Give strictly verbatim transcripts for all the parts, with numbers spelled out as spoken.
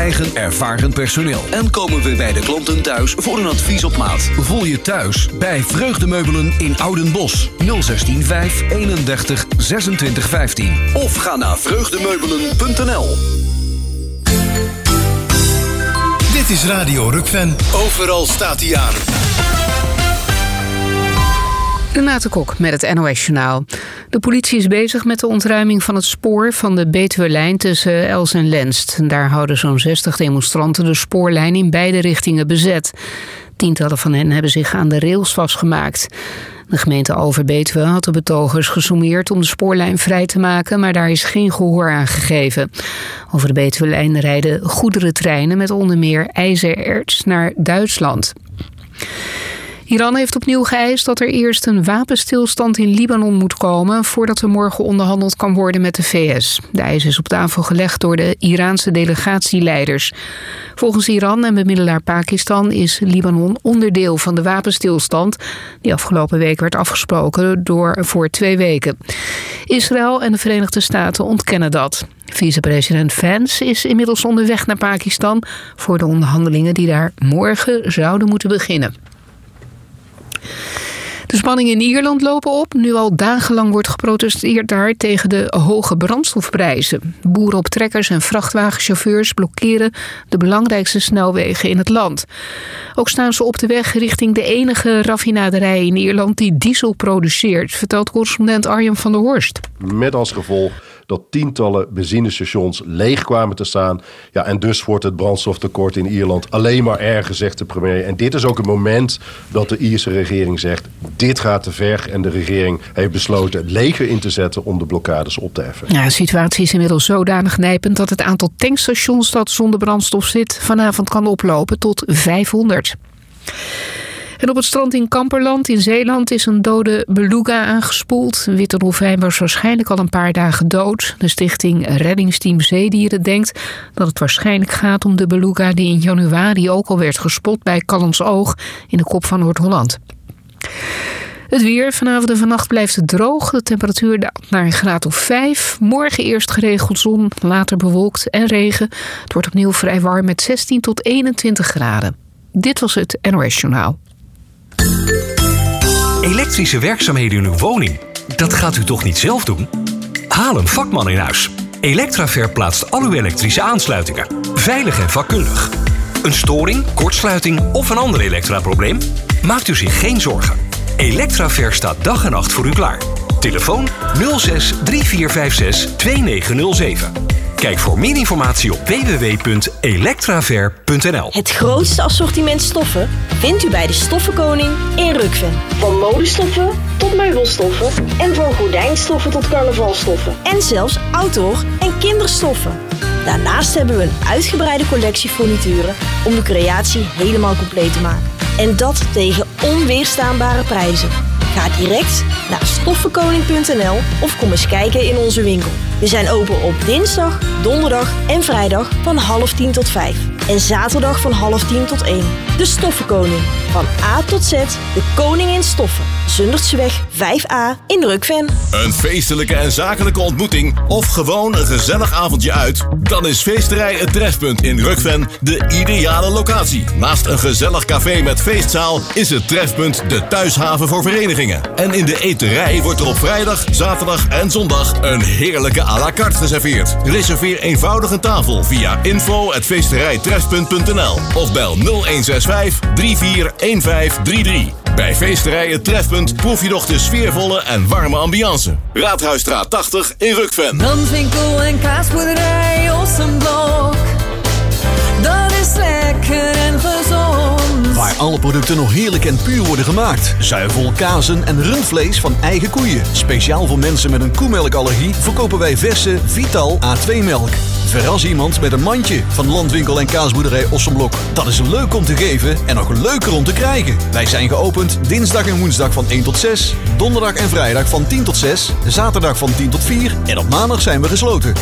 eigen ervaren personeel. En komen we bij de klanten thuis voor een advies op maat. Voel je thuis bij Vreugdemeubelen in Oudenbosch. nul zestien vijf eenendertig zesentwintig vijftien. Of ga naar vreugdemeubelen punt n l. Dit is Radio Rukven. Overal staat hij aan. Renate Kok met het N O S-journaal. De politie is bezig met de ontruiming van het spoor van de Betuwe-lijn tussen Els en Lensd. Daar houden zo'n zestig demonstranten de spoorlijn in beide richtingen bezet. Tientallen van hen hebben zich aan de rails vastgemaakt. De gemeente Over-Betuwe had de betogers gesommeerd om de spoorlijn vrij te maken, maar daar is geen gehoor aan gegeven. Over de Betuwe-lijn rijden goederentreinen met onder meer ijzererts naar Duitsland. Iran heeft opnieuw geëist dat er eerst een wapenstilstand in Libanon moet komen voordat er morgen onderhandeld kan worden met de V S. De eis is op tafel gelegd door de Iraanse delegatieleiders. Volgens Iran en bemiddelaar Pakistan is Libanon onderdeel van de wapenstilstand die afgelopen week werd afgesproken door voor twee weken. Israël en de Verenigde Staten ontkennen dat. Vicepresident Vance is inmiddels onderweg naar Pakistan voor de onderhandelingen die daar morgen zouden moeten beginnen. De spanningen in Ierland lopen op. Nu al dagenlang wordt geprotesteerd daar tegen de hoge brandstofprijzen. Boeren op trekkers en vrachtwagenchauffeurs blokkeren de belangrijkste snelwegen in het land. Ook staan ze op de weg richting de enige raffinaderij in Ierland die diesel produceert, vertelt correspondent Arjen van der Horst. Met als gevolg dat tientallen benzinestations leeg kwamen te staan. Ja, en dus wordt het brandstoftekort in Ierland alleen maar erger, zegt de premier. En dit is ook het moment dat de Ierse regering zegt, dit gaat te ver. En de regering heeft besloten het leger in te zetten om de blokkades op te heffen. Ja, de situatie is inmiddels zodanig nijpend dat het aantal tankstations dat zonder brandstof zit vanavond kan oplopen tot vijfhonderd. En op het strand in Kamperland in Zeeland is een dode beluga aangespoeld. Een witte dolfijn was waarschijnlijk al een paar dagen dood. De stichting Reddingsteam Zeedieren denkt dat het waarschijnlijk gaat om de beluga die in januari ook al werd gespot bij Callantsoog in de kop van Noord-Holland. Het weer. Vanavond en vannacht blijft het droog. De temperatuur daalt naar een graad of vijf. Morgen eerst geregeld zon, later bewolkt en regen. Het wordt opnieuw vrij warm met zestien tot eenentwintig graden. Dit was het N O S-journaal. Elektrische werkzaamheden in uw woning? Dat gaat u toch niet zelf doen? Haal een vakman in huis. Electraver plaatst al uw elektrische aansluitingen. Veilig en vakkundig. Een storing, kortsluiting of een ander elektraprobleem? Maakt u zich geen zorgen. Electraver staat dag en nacht voor u klaar. Telefoon nul zes drie vier vijf zes twee negen nul zeven. Kijk voor meer informatie op w w w punt electraver punt n l. Het grootste assortiment stoffen vindt u bij de Stoffenkoning in Rukven. Van modestoffen tot meubelstoffen en van gordijnstoffen tot carnavalstoffen. En zelfs outdoor- en kinderstoffen. Daarnaast hebben we een uitgebreide collectie furnituren om de creatie helemaal compleet te maken. En dat tegen onweerstaanbare prijzen. Ga direct naar stoffenkoning punt n l of kom eens kijken in onze winkel. We zijn open op dinsdag, donderdag en vrijdag van half tien tot vijf. En zaterdag van half tien tot één. De Stoffenkoning. Van A tot Z, de koning in stoffen. Zundertseweg vijf A in Rukven. Een feestelijke en zakelijke ontmoeting of gewoon een gezellig avondje uit? Dan is Feesterij Het Trefpunt in Rukven de ideale locatie. Naast een gezellig café met feestzaal is het Trefpunt de thuishaven voor verenigingen. En in de eterij wordt er op vrijdag, zaterdag en zondag een heerlijke à la carte geserveerd. Reserveer eenvoudig een tafel via info at feesterijtrefpunt punt n l of bel nul een zes vijf drie vier een vijf drie drie. Bij Feesterij Het Trefpunt proef je nog de sfeervolle en warme ambiance. Raadhuisstraat tachtig in Rukven. Brandwinkel en kaasboerderij Ossenblok. Dat is lekker en gezond. Waar alle producten nog heerlijk en puur worden gemaakt. Zuivel, kazen en rundvlees van eigen koeien. Speciaal voor mensen met een koemelkallergie verkopen wij verse Vital A twee melk. Verras iemand met een mandje van Landwinkel en kaasboerderij Ossenblok. Dat is leuk om te geven en nog leuker om te krijgen. Wij zijn geopend dinsdag en woensdag van één tot zes. Donderdag en vrijdag van tien tot zes. Zaterdag van tien tot vier. En op maandag zijn we gesloten.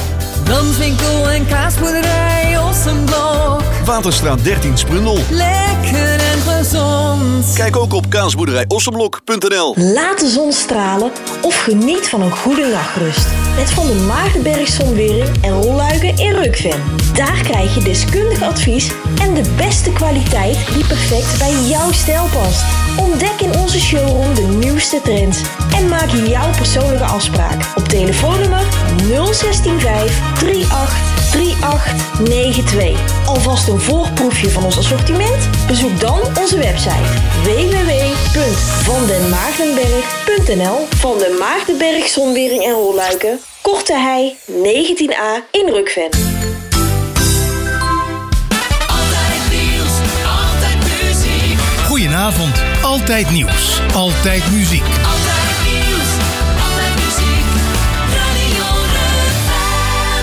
Landwinkel en kaasboerderij Ossenblok. Waterstraat dertien Sprundel. Lekker en en gezond. Kijk ook op kaasboerderij ossenblok punt n l. Laat de zon stralen of geniet van een goede nachtrust. Met Van der Maardenberg Zonwering en rolluiken in Rukven. Daar krijg je deskundig advies en de beste kwaliteit die perfect bij jouw stijl past. Ontdek in onze showroom de nieuwste trends en maak jouw persoonlijke afspraak op telefoonnummer nul zestien vijf drieëntachtig drieëntachtig negenentwintig. Alvast een voorproefje van ons assortiment? Bezoek dan onze website w w w punt van den maardenberg punt n l. Van den Maardenberg Zonwering en Rolluiken, Korte Hei negentien a in Rukven. Goedenavond, altijd nieuws, altijd muziek. Altijd nieuws, altijd muziek. Radio Rukven.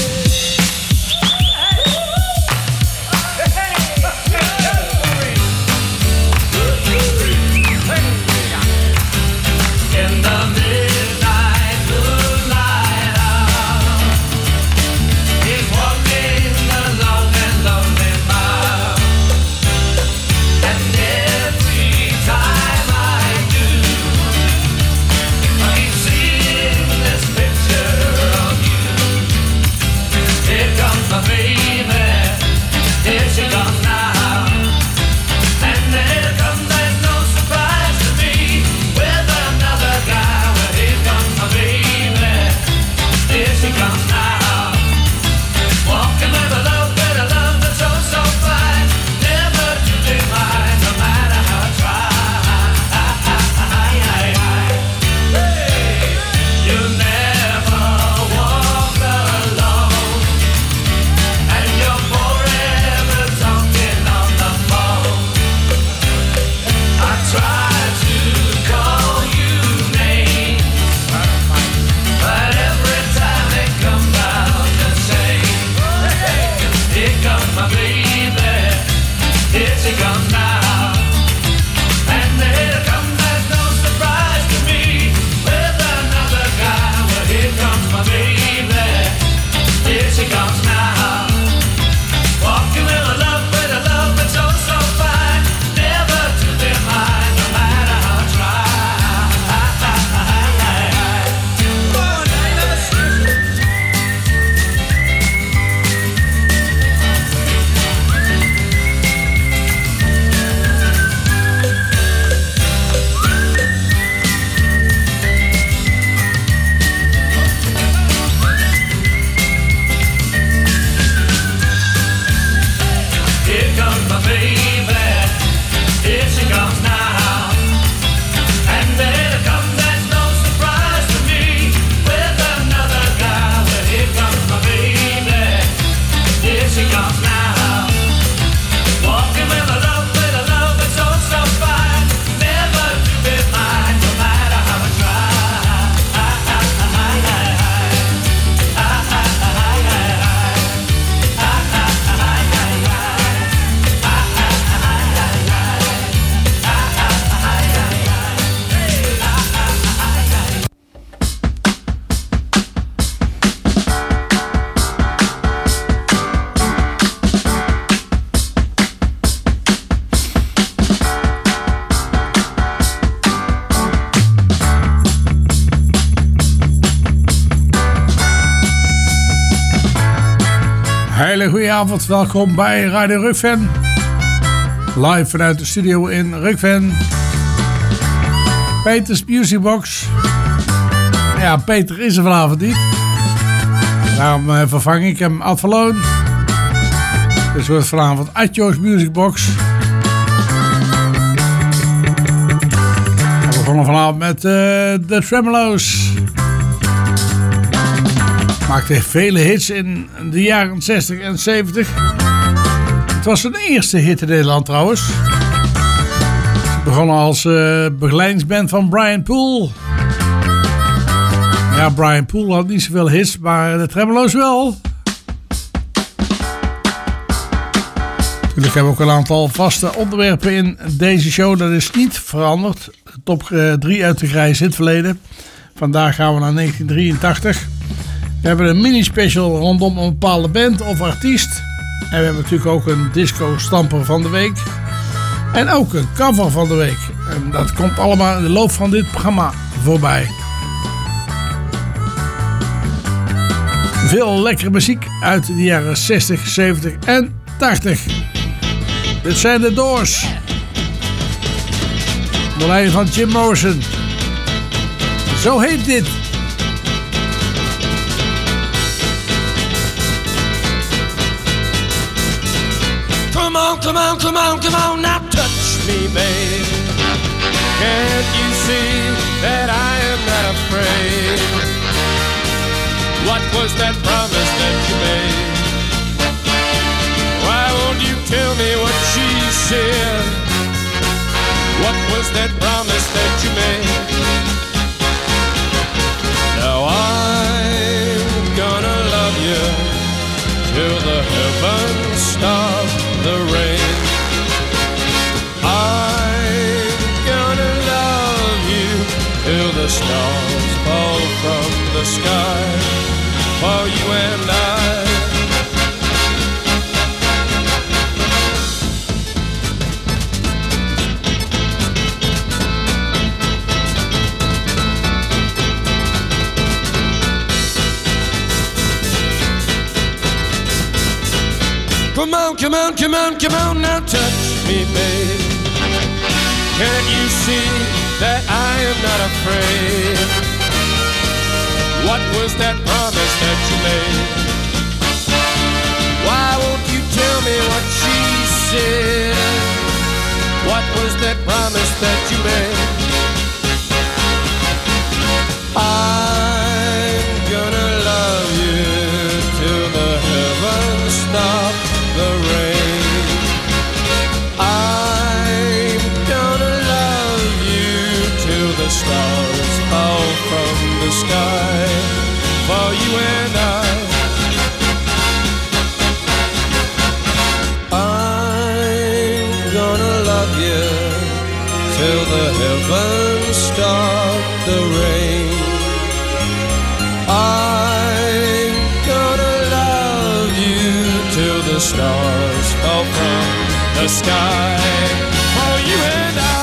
In the midnight moonlight hour, he's walking along and lonely mile. And every time I do, I keep seeing this picture of you. Here comes my baby, here she comes now. And there comes, there's no surprise to me, with another guy. Well, here comes my baby, here she comes now. Walking with a love, with a love that's so, so fine, never to be mine, no matter how I try. Hey, you never walk alone, and you're forever talking on the phone. I try to call you names, but every time they come out the same. Here comes my baby, here she comes now. And here comes, there's no surprise to me, with another guy. Well, here comes my baby, here she comes now. Walking with a love, with a love that's so, so fine, never to be mine, no matter how I try. Here comes my baby, here she comes now. And there comes, there's no surprise to me, with another guy. Well, here comes my baby, here she comes now. Walking with a love, with a love that's so, so fine, never to be mine, no matter how I try. Hele goede avond, welkom bij Radio Rukven. Live vanuit de studio in Rukven. Peters Music Box. Ja, Peter is er vanavond niet. Daarom uh, vervang ik hem ad verloon. Dus wordt vanavond Atjo's Music Box. We begonnen vanavond met uh, de Tremolo's. Maakte vele hits in de jaren zestig en zeventig. Het was zijn eerste hit in Nederland trouwens. Ze begonnen als uh, begeleidingsband van Brian Poole. Ja, Brian Poole had niet zoveel hits, maar de Tremolo's wel. Natuurlijk hebben we ook een aantal vaste onderwerpen in deze show. Dat is niet veranderd. Top drie uit de grijze hitverleden. Vandaag gaan we naar negentien drieëntachtig. We hebben een mini-special rondom een bepaalde band of artiest. En we hebben natuurlijk ook een disco-stamper van de week. En ook een cover van de week. En dat komt allemaal in de loop van dit programma voorbij. Veel lekkere muziek uit de jaren zestig, zeventig en tachtig. Dit zijn de Doors. De lijn van Jim Morrison. Zo heet dit. Come on, come on, come on, come on, now touch me, babe. Can't you see that I am not afraid? What was that promise that you made? Why won't you tell me what she said? What was that promise that you made? Now I'm gonna love you till the heavens stop the rain. I'm gonna love you till the stars fall from the sky for you and I. Come on, come on, come on, come on, now touch me, babe. Can't you see that I am not afraid? What was that promise that you made? Why won't you tell me what she said? What was that promise that you made? I'm gonna love you till the heavens stop the rain. I'm gonna love you till the stars fall from the sky for you and I. I'm gonna love you till the heavens stop the rain. I'm gonna love you till the stars fall from the sky for you and I.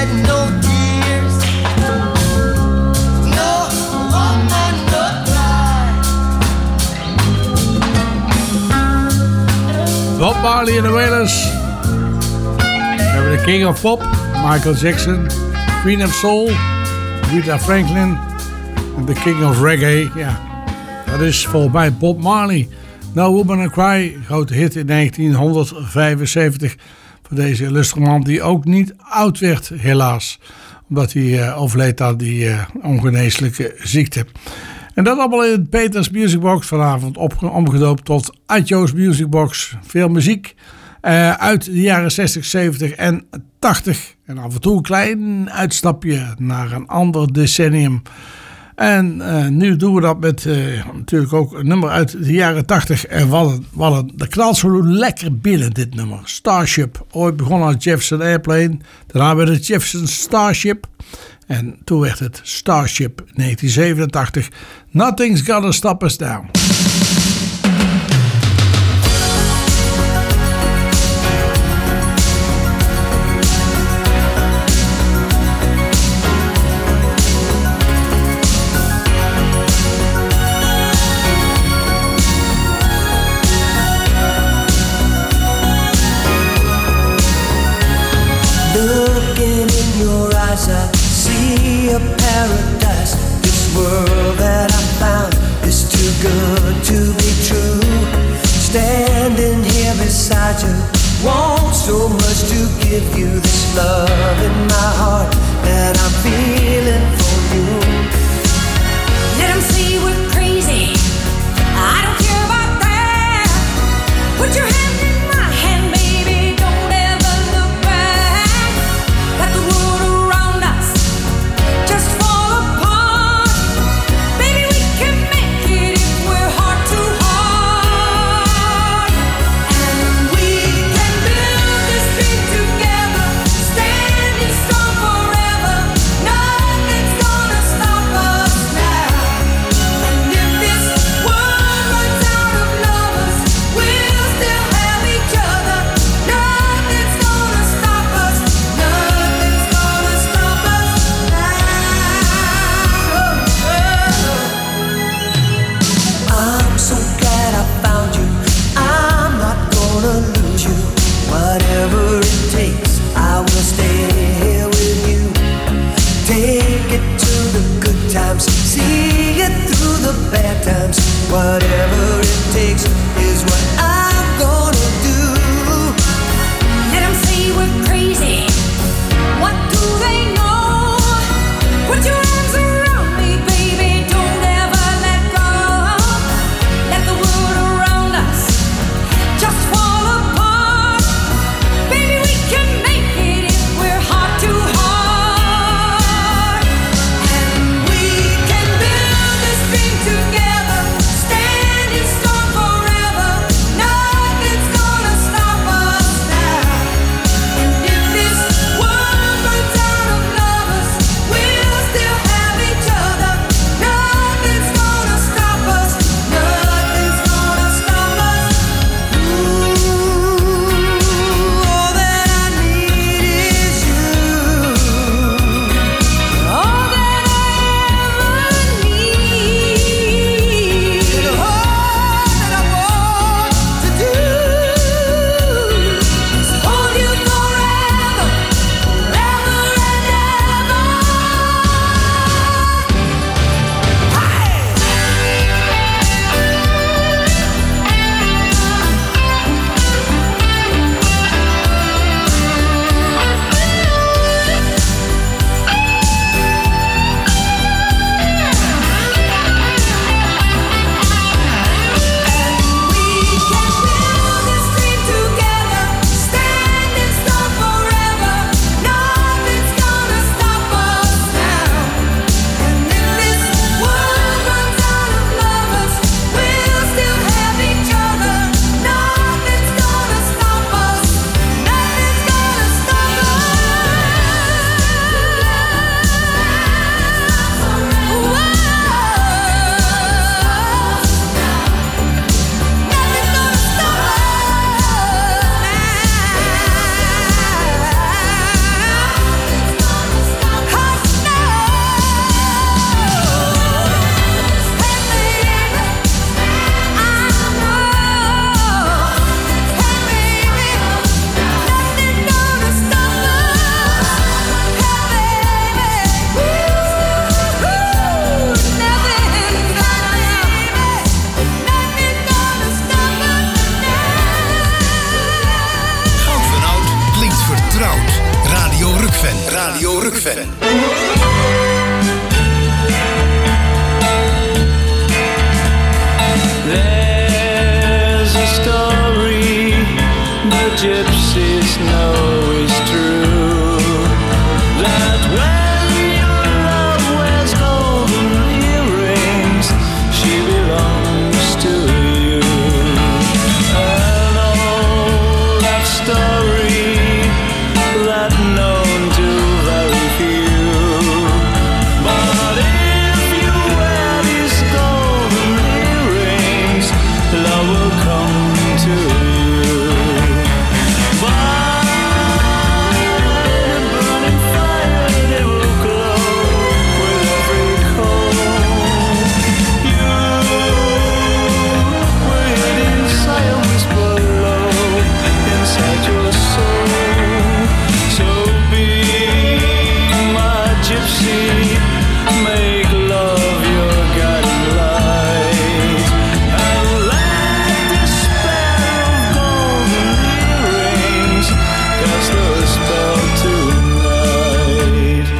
shed no tears. No woman, no cry. Bob Marley en de Wailers. We hebben de King of Pop, Michael Jackson, Queen of Soul, Rita Franklin en de King of Reggae. Ja, dat is volgens mij Bob Marley. No Woman and Cry, grote hit in negentienhonderdvijfenzeventig voor deze illustre man die ook niet oud werd helaas. Omdat hij uh, overleed aan die uh, ongeneeslijke ziekte. En dat allemaal in Peters Music Box vanavond op, omgedoopt tot Atjo's Music Box. Veel muziek uh, uit de jaren zestig, zeventig en tachtig. En af en toe een klein uitstapje naar een ander decennium. En uh, nu doen we dat met uh, natuurlijk ook een nummer uit de jaren tachtig. En wat een, dat knalt zo lekker binnen, dit nummer. Starship. Ooit begonnen als Jefferson Airplane. Daarna werd het Jefferson Starship. En toen werd het Starship negentien zevenentachtig. Nothing's Gonna Stop Us Now. Looking in your eyes, I see a paradise. This world that I found is too good to be true. Standing here beside you, want so much to give you this love in my heart that I'm feeling for you. Let 'em say we're crazy. I don't care about that. Put your hand in my hand, baby. Don't ever look back. Let the world around us just fall apart. Baby, we can make it if we're heart to heart. And we can build this dream together, standing strong forever. Nothing's Rukven. Radio Rukven. There's a story the gypsies know is true, that when your love wears golden earrings, she belongs to you. An old love story that known to very few, but if you wear these golden earrings, love will come to you. By a burning fire, they will glow with every coal. You will hear the inside whisper low inside your soul. So be my gypsy, make love your guiding light, and let despair of golden earrings cast a spell tonight.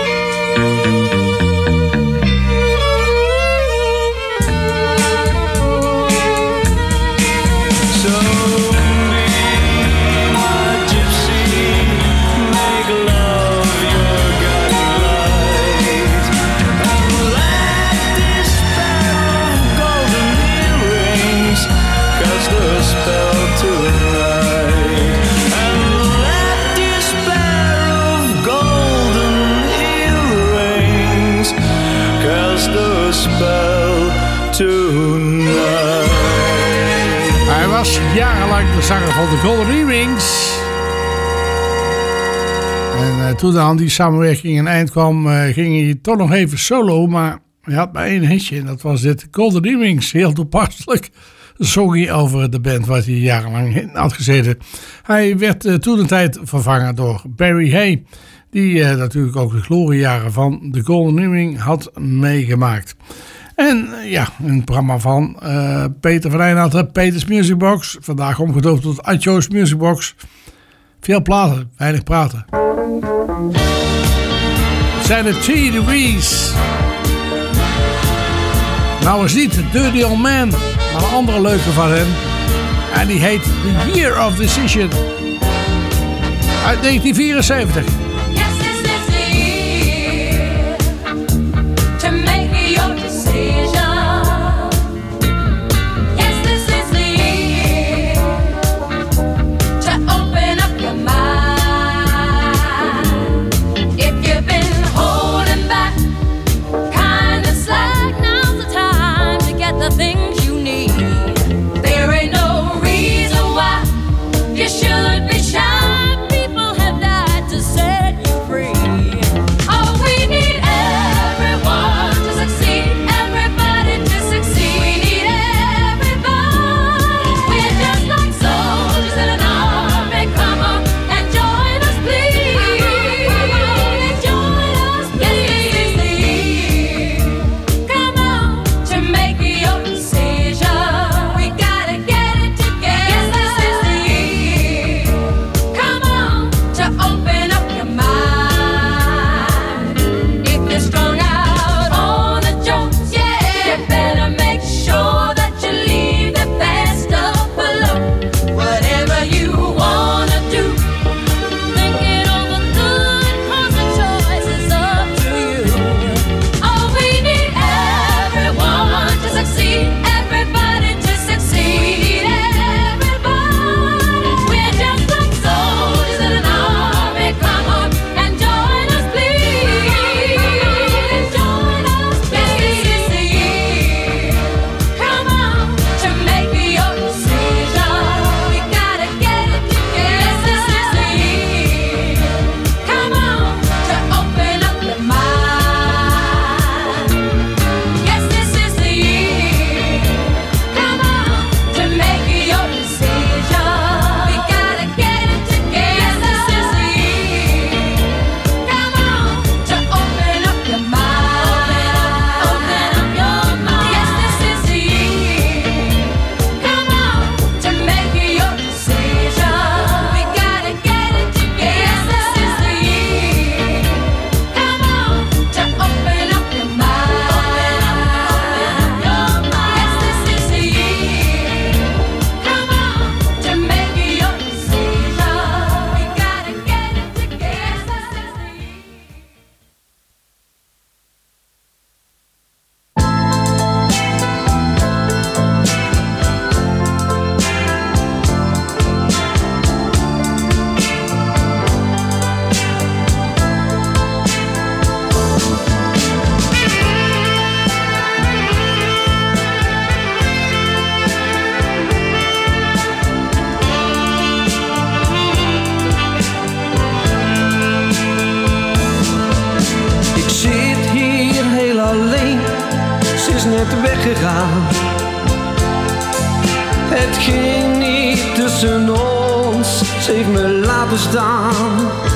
So be my gypsy, make love your guiding light, and let despair of golden earrings cast a spell tonight. And let despair of golden earrings cast a spell tonight. Hij was jarenlang de zanger van de Golden Earrings. En uh, toen aan die samenwerking een eind kwam, uh, ging hij toch nog even solo. Maar hij had maar één hitje en dat was dit Golden Earrings. Heel toepasselijk zong hij over de band waar hij jarenlang in had gezeten. Hij werd uh, toen een tijd vervangen door Barry Hay. Die uh, natuurlijk ook de gloriejaren van de Golden Earring had meegemaakt. En uh, ja, een programma van uh, Peter van Eijnaert, Peters Music Box. Vandaag omgedoopt tot Atjo's Music Box. Veel platen, weinig praten. Het zijn de Three Degrees. Nou is niet Dirty Old Man, maar een andere leuke van hem. En die heet The Year of Decision. Uit negentien vierenzeventig. Should be shy. People have died to say weggegaan. Het ging niet tussen ons, ze heeft me laten staan.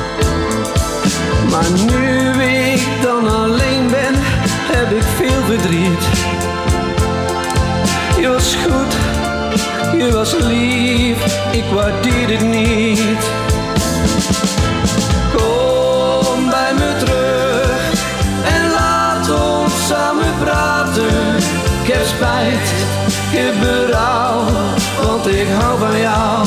Maar nu ik dan alleen ben, heb ik veel verdriet. Je was goed, je was lief, ik waardeer het niet. Kom bij me terug en laat ons samen praten. Ik heb spijt, ik heb berouw, want ik hou van jou.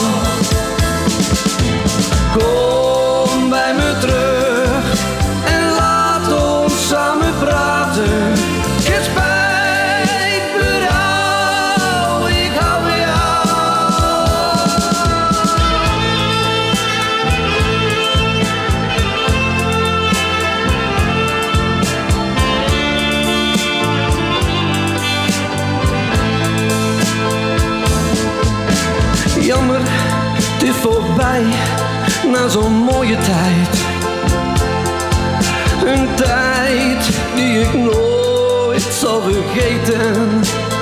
Kom bij me terug en laat ons samen praten. Ik heb spijt, berouw, ik hou van jou. Jammer, het is voorbij, na zo'n mooie tijd. Een tijd die ik nooit zal vergeten.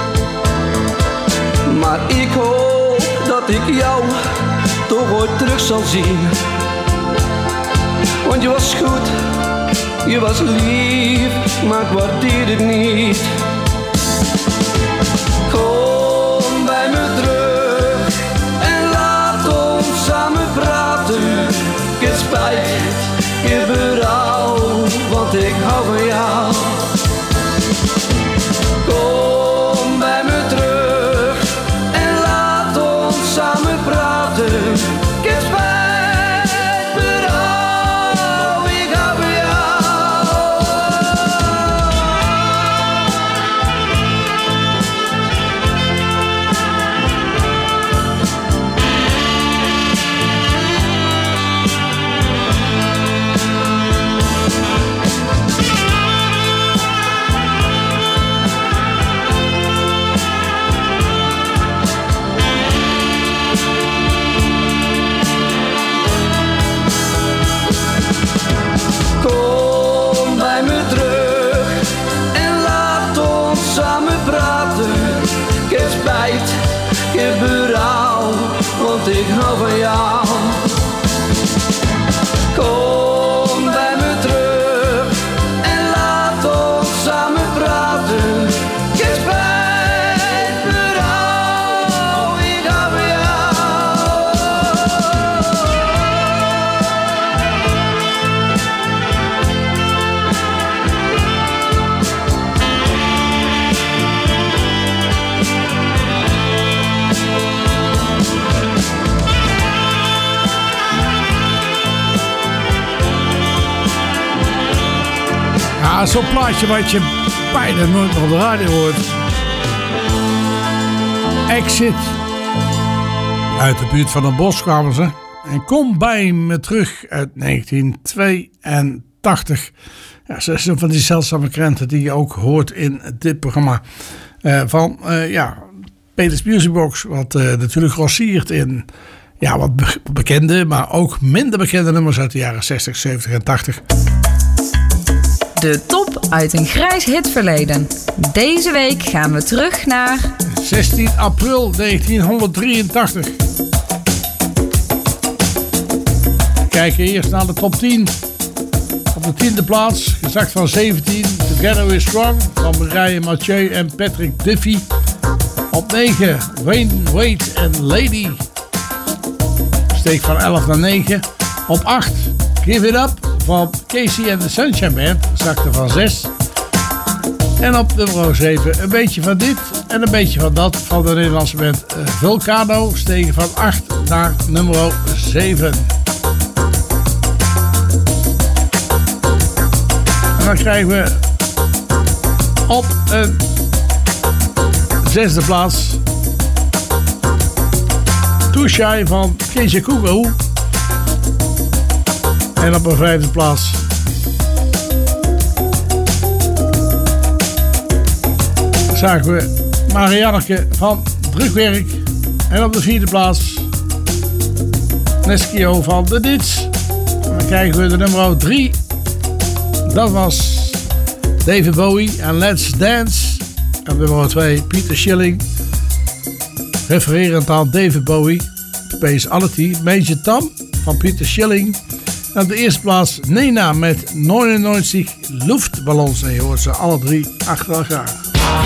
Maar ik hoop dat ik jou toch ooit terug zal zien. Want je was goed, je was lief, maar ik waardeer het niet. Kom bij me terug en laat ons samen praten. Ik heb spijt, ik heb berouw, want ik hou van jou. Kom bij me terug en laat ons samen praten. Ik heb spijt, berouw, ik hou van jou. Kom bij me terug en laat ons samen praten. Ik heb spijt, ik heb berouw, want ik hou van jou. Kom bij me terug en laat ons samen praten. Ik heb spijt, berouw, ik hou van jou. Ja, zo'n plaatje wat je bijna nooit meer op de radio hoort. Exit. Uit de buurt van Den Bosch kwamen ze. En kom bij me terug uit negentien tweeëntachtig. Ja, ze is een van die zeldzame krenten die je ook hoort in dit programma. Uh, van, uh, ja, Peters Musicbox. Wat uh, natuurlijk grossiert in ja, wat be- bekende, maar ook minder bekende nummers uit de jaren zestig, zeventig en tachtig. De top uit een grijs hitverleden. Deze week gaan we terug naar zestien april negentienhonderddrieëntachtig. We kijken eerst naar de top tien. Op de tiende plaats, gezakt van zeventien, Together We're Strong van Mireille Mathieu en Patrick Duffy. Op negen, Wayne Wade en Lady. Steek van elf naar negen. Op acht, Give It Up van Casey and the Sunshine Band, zakte van zes. En op nummer zeven een beetje van dit en een beetje van dat van de Nederlandse band Vulcano, stegen van acht naar nummer zeven. En dan krijgen we op een zesde plaats Too Shy van Keisha Kugo. En op een vijfde plaats zagen we Marianneke van Drukwerk. En op de vierde plaats Neskio van de Dits. En dan krijgen we de nummer drie. Dat was David Bowie en Let's Dance. En nummer twee, Peter Schilling. Refererend aan David Bowie. Speciality, Major Tom van Peter Schilling. En op de eerste plaats Nena met negenennegentig Luftballons. En je hoort ze alle drie achter elkaar.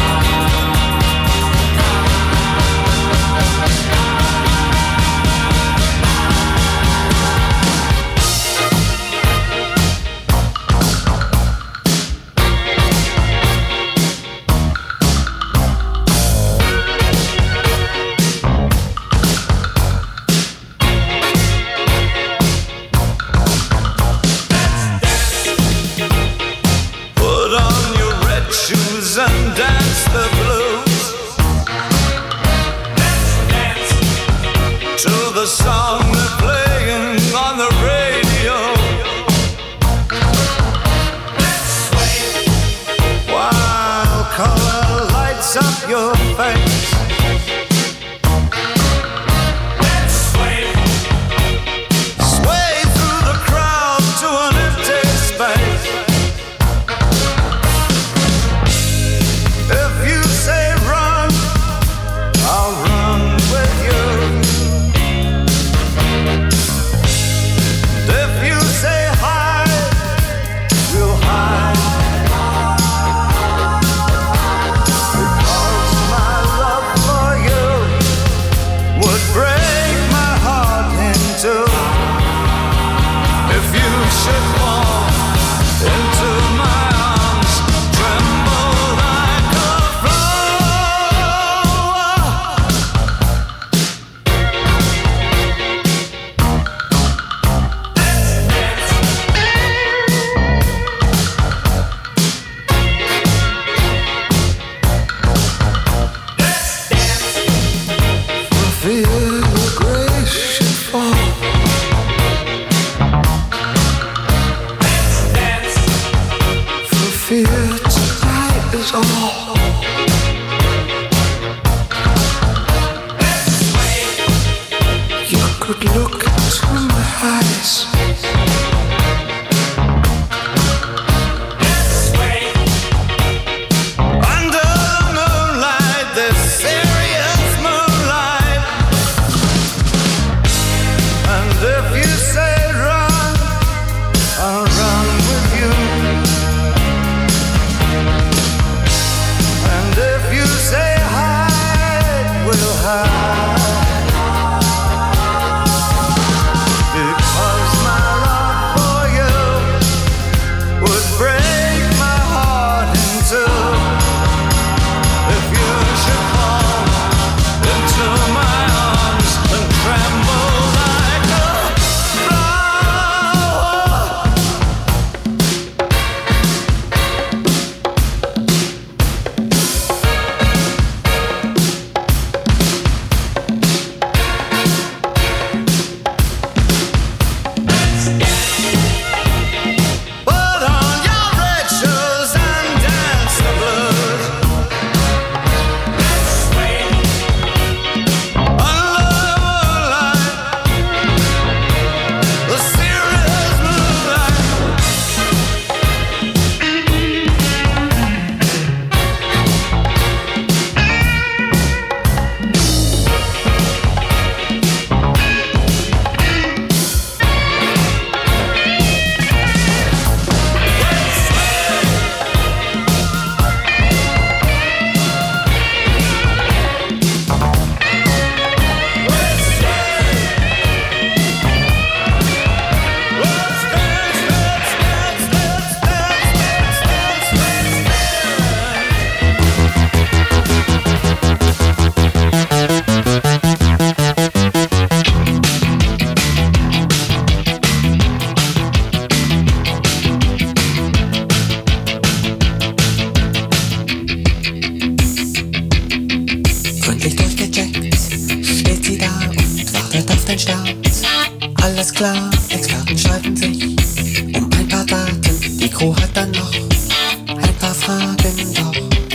Alles klar, Experten streiten sich um ein paar Daten. Die Crew hat dann noch ein paar Fragen, doch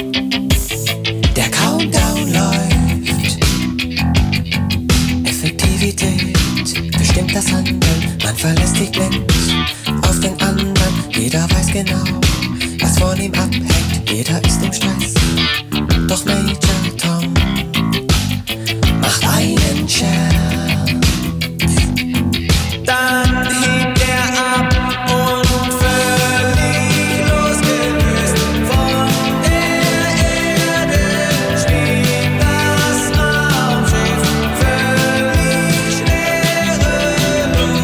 der Countdown läuft. Effektivität bestimmt das Handeln. Man verlässt sich blind auf den anderen. Jeder weiß genau, was von ihm abhängt. Jeder ist im Stress. Doch Major Tom macht einen Scherz. Dann hebt er ab und völlig losgelöst von der Erde steht das Raumschiff völlig schwerelos.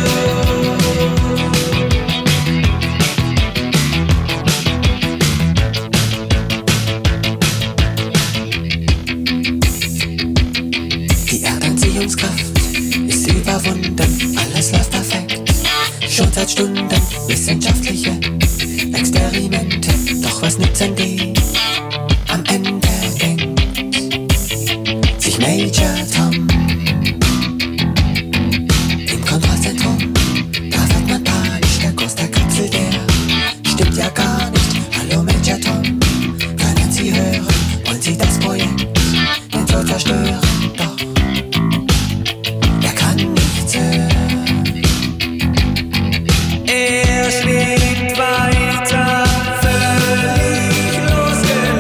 Die Erdanziehungskraft ist überwunden, alles läuft perfekt. Schon seit Stunden wissenschaftliche Experimente. Doch was nützen die? Am Ende denkt sich Major Tom im Kontrollzentrum. Da wird man panisch, der Kurs der Kapsel, der stimmt ja gar nicht. Hallo Major Tom, können Sie hören? Wollen Sie das Projekt den Tod zerstören? Doch er kann nichts hören. Er schwebt weiter, völlig losgelöst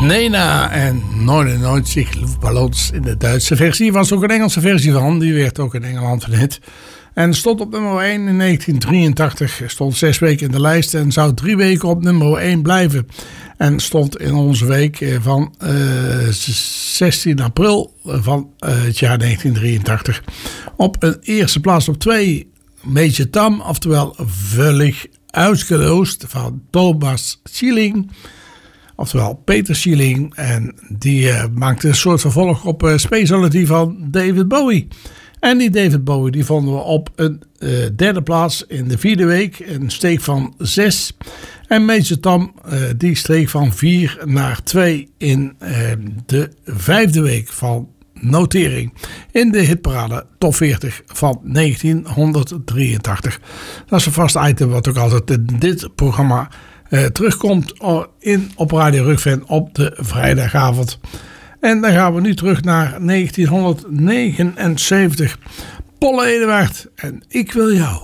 Nena en neunenneunzig Luftballons in de Duitse versie. Was ook een Engelse versie van. Die werd ook in Engeland een hit. En stond op nummer één in negentien drieëntachtig. Stond zes weken in de lijst en zou drie weken op nummer één blijven. En stond in onze week van uh, zestien april van uh, het jaar negentien drieëntachtig. Op een eerste plaats op twee. Major Tom, oftewel Völlig Uitgeloosd van Thomas Schilling. Oftewel Peter Schilling. En die uh, maakte een soort vervolg op uh, Speciality van David Bowie. En die David Bowie die vonden we op een uh, derde plaats in de vierde week. Een steek van zes. En Major Tom uh, die steek van vier naar twee in uh, de vijfde week van notering. In de hitparade top veertig van negentien drieëntachtig. Dat is een vast item wat ook altijd in dit programma uh, terugkomt in, op Radio Rukven op de vrijdagavond. En dan gaan we nu terug naar negentien negenenzeventig. Polle Eduard en Ik Wil Jou.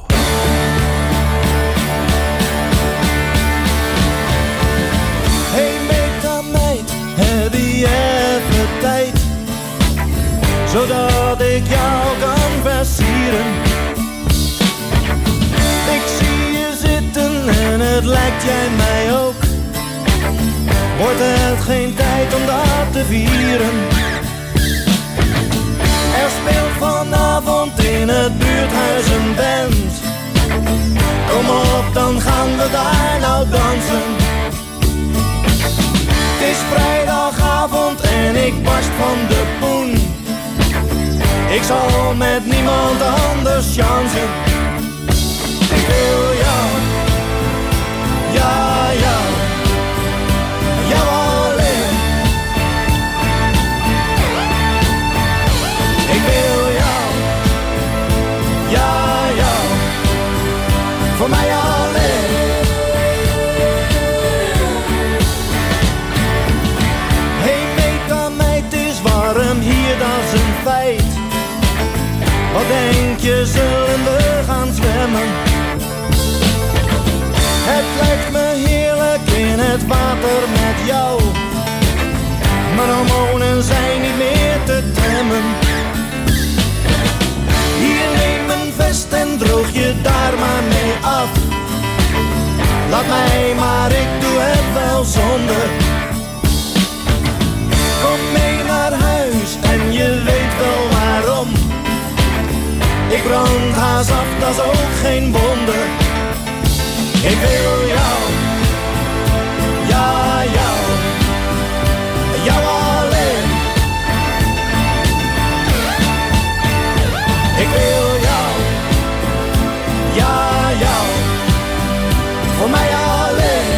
Hey meid, heb je even tijd? Zodat ik jou kan versieren. Ik zie je zitten en het lijkt jij mij ook. Wordt het geen tijd om dat te vieren? Er speelt vanavond in het buurthuis een band. Kom op, dan gaan we daar nou dansen. Het is vrijdagavond en ik barst van de poen. Ik zal met niemand anders chansen. Ik wil jou, ja, ja. Jou alleen. Ik wil jou, ja, jou, voor mij alleen. Hey meta meid, het is warm hier, dat is een feit. Wat denk je, zullen we gaan zwemmen? Het lijkt me heerlijk in het water met jou. Mijn hormonen zijn niet meer te temmen. Hier neem een vest en droog je daar maar mee af. Laat mij maar, ik doe het wel zonder. Kom mee naar huis en je weet wel waarom. Ik brand haast af, dat is ook geen wonder. Ik wil jou, ja, jou, jou alleen. Ik wil jou, ja, jou, voor mij alleen.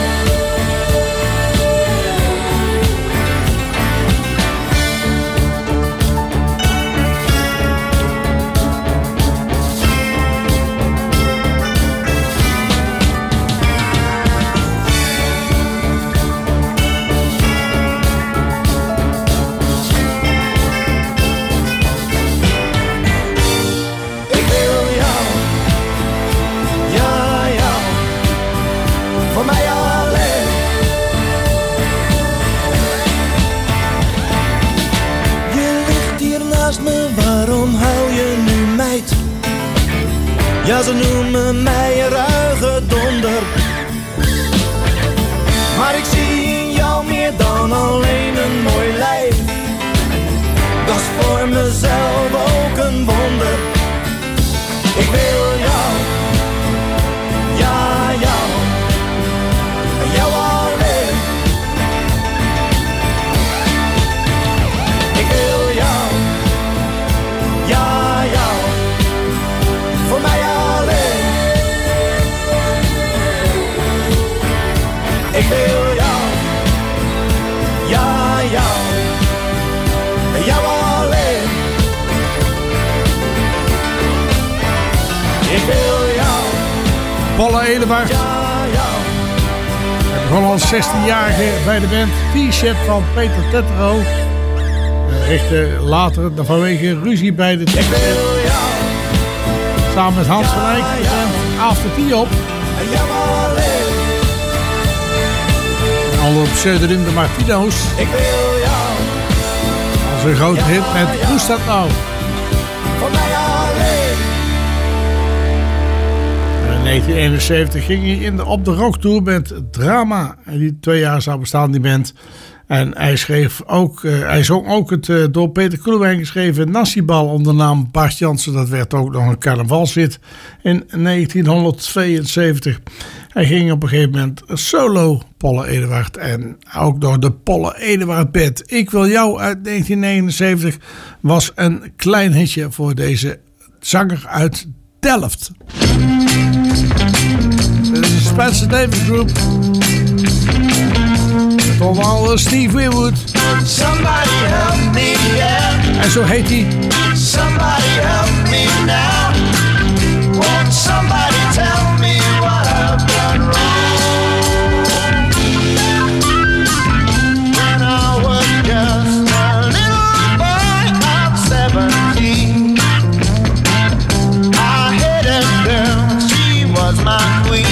Ja, ze noemen mij een ruige donder. Maar ik zie in jou meer dan alleen een mooi lijf. Dat is voor mezelf ook een wonder. Ik wil jou, ja, jou, jou alleen. Ik wil jou, ja, jou, voor mij alleen. Ik wil jou, ja, jou, jou alleen. Ik wil jou, Polle Eduard. ja, jou. Hij begon als zestienjarige bij de band T-shirt van Peter Tetro. En richtte later vanwege ruzie bij de tekst. Samen met Hans van Eyck de band After Tea op. Al op pseudoniem de Martino's. Ik wil jou. Als een grote hit met Hoe staat nou? Voor mij alleen. En in negentien eenenzeventig ging hij in de, op de rocktour met Drama. En die twee jaar zou bestaan, die band. En hij schreef ook, uh, hij zong ook het uh, door Peter Koelewijn geschreven Nassibal onder de naam Bart Jansen. Dat werd ook nog een carnavalshit in negentienhonderdtweeënzeventig. Hij ging op een gegeven moment solo, Polle Eduard. En ook door de Polle Eduard Band. Ik wil jou uit negentien negenenzeventig was een klein hitje voor deze zanger uit Delft. Dit is de Spencer Davis Group. Met onder andere Steve Winwood. Somebody help me, yeah. En zo heet hij. Somebody help me now. Won't somebody tell me what I've done wrong? When I was just a little boy of seventeen, I had a girl, she was my queen.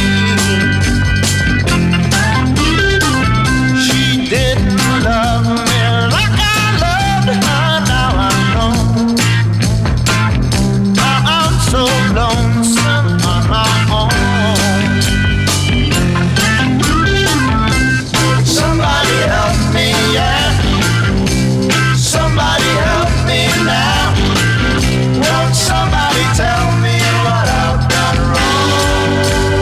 She didn't love me like I loved her, now I know. Now I'm so lonesome on my own. Somebody help me, yeah. Somebody help me now. Won't somebody tell me what I've done wrong?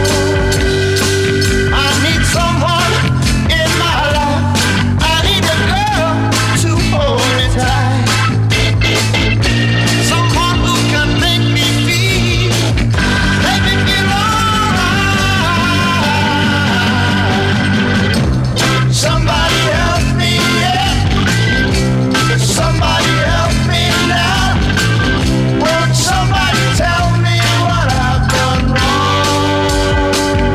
I need someone in my life. I need a girl to hold me tight. Someone who can make me feel, make me feel alright. Somebody help me, yeah. Somebody help me now. Won't somebody tell me what I've done wrong?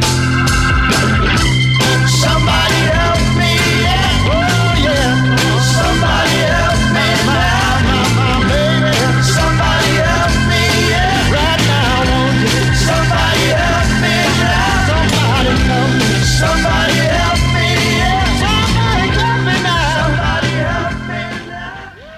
Somebody help me, yeah. Oh yeah. Somebody help me now, my, my baby. Somebody help me, yeah. Right now, won't you? Somebody help me now. Somebody help me. Somebody help me, yeah. Somebody help me now. Somebody help me now.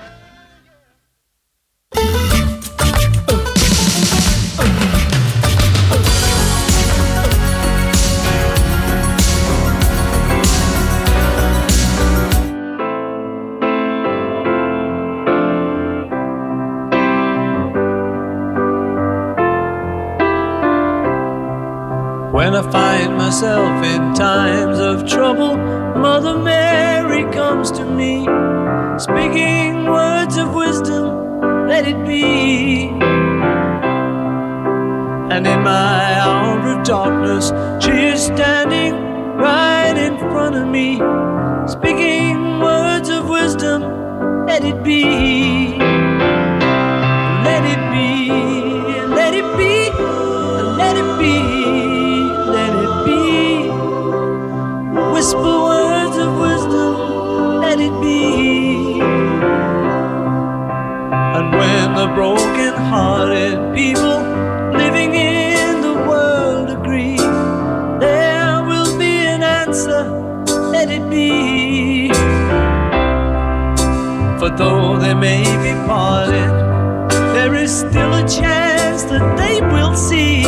When I find myself in times of trouble, Mother Mary comes to me, speaking words of wisdom, let it be. And in my hour of darkness, she is standing right in front of me, speaking words of wisdom, let it be. Let it be, let it be, let it be. Let it be. Whisper words of wisdom, let it be. And when the broken-hearted people living in the world agree, there will be an answer, let it be. For though they may be parted, there is still a chance that they will see.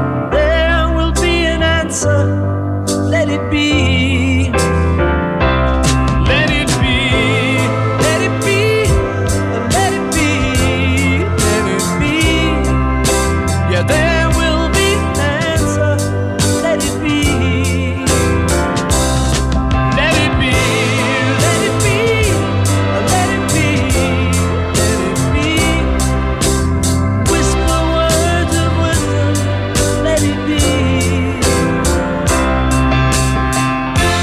Let it be. Let it be. Let it be. Let it be. Let it be. Yeah, there will be an answer. Let it be. Let it be. Let it be. Let it be. Let it be. Whisper words of wisdom. Let it be.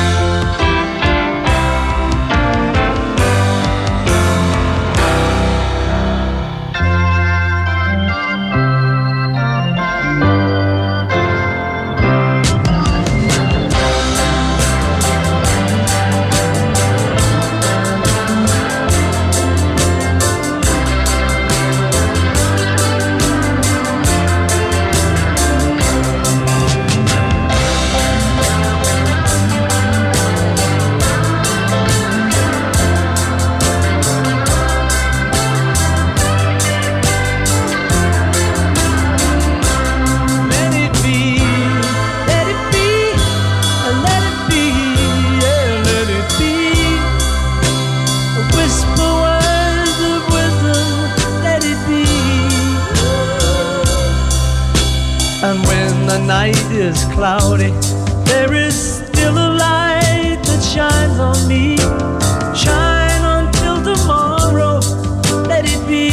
night is cloudy, there is still a light that shines on me. Shine until tomorrow, let it be.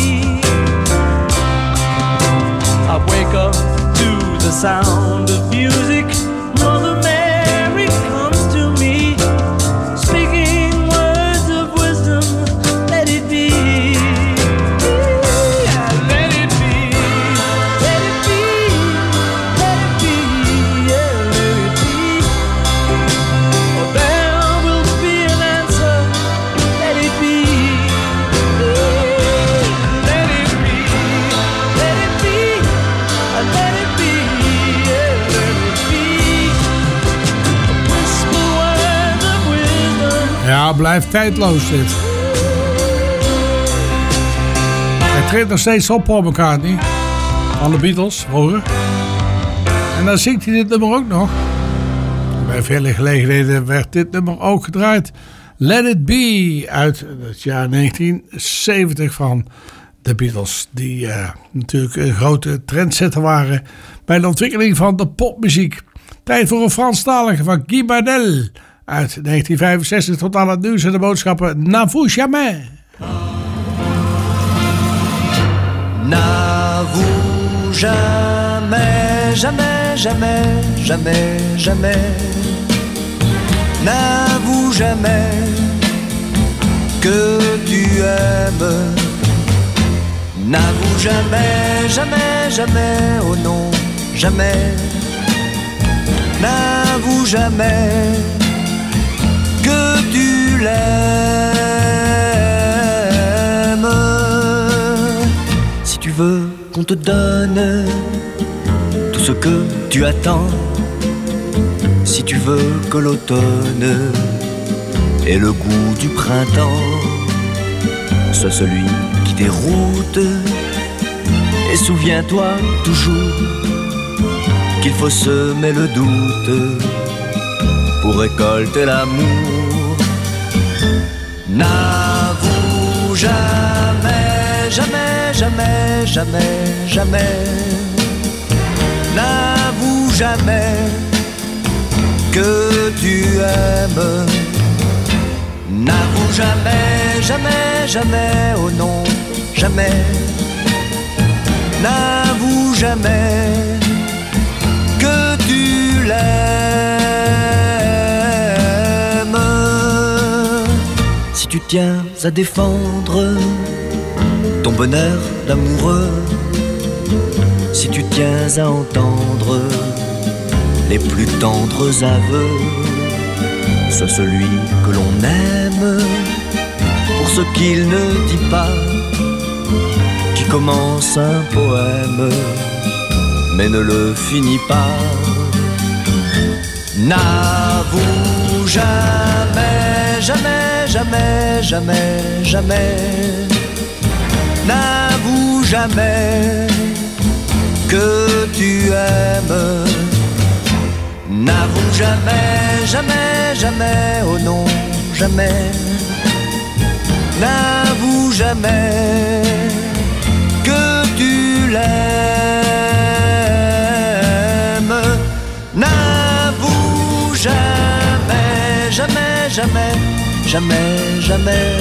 I wake up to the sound of music. Mother Mary comes to me, speaking words of wisdom, let it be. Yeah, let it be, let it be, let it be, yeah, let it be. For there will be an answer, let it be. Let it be, let it be, let it be, yeah, let it be. Whisper words of wisdom. Ja, blijft tijdloos dit. Hij treedt nog steeds op, Paul McCartney. Van de Beatles, vroeger. En dan zingt hij dit nummer ook nog. Bij vele gelegenheden werd dit nummer ook gedraaid. Let It Be uit het jaar negentien zeventig van de Beatles. Die uh, natuurlijk een grote trendsetter waren bij de ontwikkeling van de popmuziek. Tijd voor een Franstalige van Guy Bardel uit negentien vijfenzestig tot aan het nieuws en de boodschappen N'avoue jamais. N'avoue jamais, jamais, jamais, jamais, jamais. N'avoue jamais que tu aimes. N'avoue jamais, jamais, jamais, oh non, jamais. N'avoue jamais que tu l'aimes. Si tu veux qu'on te donne tout ce que tu attends, si tu veux que l'automne ait le goût du printemps, sois celui qui déroute. Et souviens-toi toujours qu'il faut semer le doute pour récolter l'amour. N'avoue jamais, jamais, jamais, jamais, jamais. N'avoue jamais que tu aimes. N'avoue jamais, jamais, jamais, oh non, jamais. N'avoue jamais que tu l'aimes. Si tu tiens à défendre ton bonheur d'amoureux, si tu tiens à entendre les plus tendres aveux, sois celui que l'on aime pour ce qu'il ne dit pas, qui commence un poème mais ne le finit pas. N'avoue jamais, jamais, jamais, jamais, jamais. N'avoue jamais que tu aimes. N'avoue jamais, jamais, jamais, oh non, jamais. N'avoue jamais que tu l'aimes. N'avoue jamais, jamais, jamais, jamais, jamais.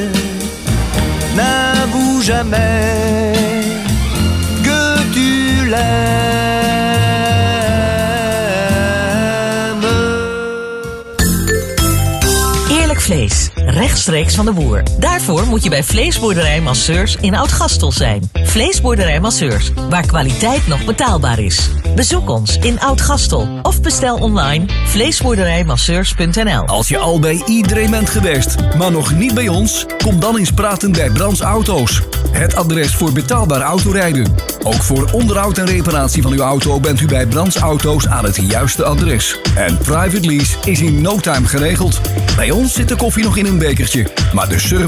N'avoue jamais que tu l'aimes. Eerlijk vlees, rechtstreeks van de boer. Daarvoor moet je bij Vleesboerderij Masseurs in Oud-Gastel zijn. Vleesboerderij Masseurs, waar kwaliteit nog betaalbaar is. Bezoek ons in Oud-Gastel of bestel online vleesboerderijmasseurs punt n l. Als je al bij iedereen bent geweest, maar nog niet bij ons, kom dan eens praten bij Brands Auto's. Het adres voor betaalbaar autorijden. Ook voor onderhoud en reparatie van uw auto bent u bij Brands Auto's aan het juiste adres. En private lease is in no time geregeld. Bij ons zit de koffie nog in een bekertje, maar de service